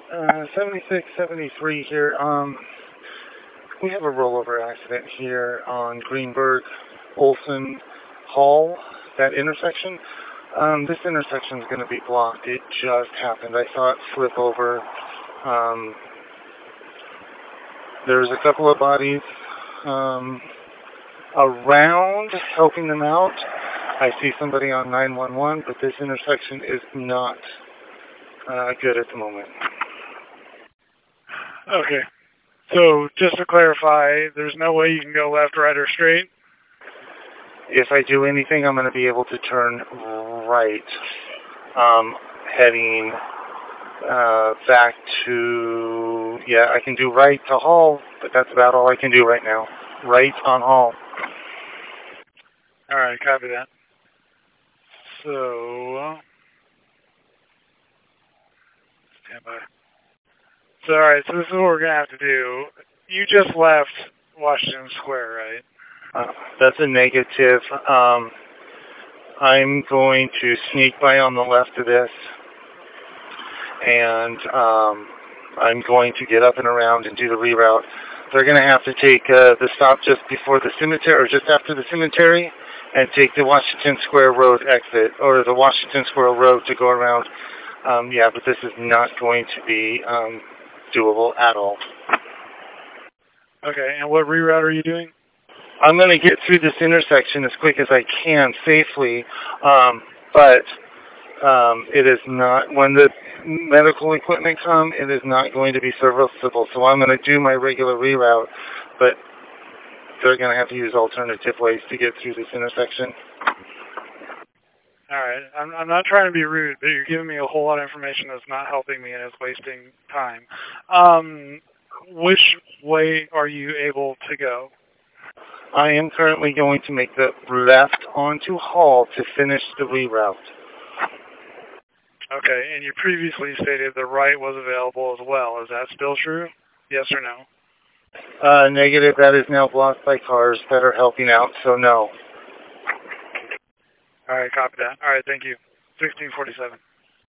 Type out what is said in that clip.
7673 here. We have a rollover accident here on Greenberg, Olson, Hall, that intersection. This intersection is going to be blocked. It just happened. I saw it flip over. There's a couple of bodies around helping them out. I see somebody on 911, but this intersection is not good at the moment. Okay. So, just to clarify, there's no way you can go left, right, or straight? If I do anything, I'm going to be able to turn right, heading back to, I can do right to Hall, but that's about all I can do right now. Right on Hall. All right, copy that. So, stand by. So, all right, so this is what we're going to have to do. You just left Washington Square, right? That's a negative. I'm going to sneak by on the left of this, and I'm going to get up and around and do the reroute. They're going to have to take the stop just before the cemetery, or just after the cemetery, and take the Washington Square Road exit, or the Washington Square Road to go around. But this is not going to be doable at all. Okay, and what reroute are you doing? I'm going to get through this intersection as quick as I can safely, but it is not, when the medical equipment come, it is not going to be serviceable. So I'm going to do my regular reroute, but they're going to have to use alternative ways to get through this intersection. All right. I'm not trying to be rude, but you're giving me a whole lot of information that's not helping me and is wasting time. Which way are you able to go? I am currently going to make the left onto Hall to finish the reroute. Okay, and you previously stated the right was available as well. Is that still true? Yes or no? Negative. That is now blocked by cars that are helping out, so no. All right, copy that. All right, thank you. 1647.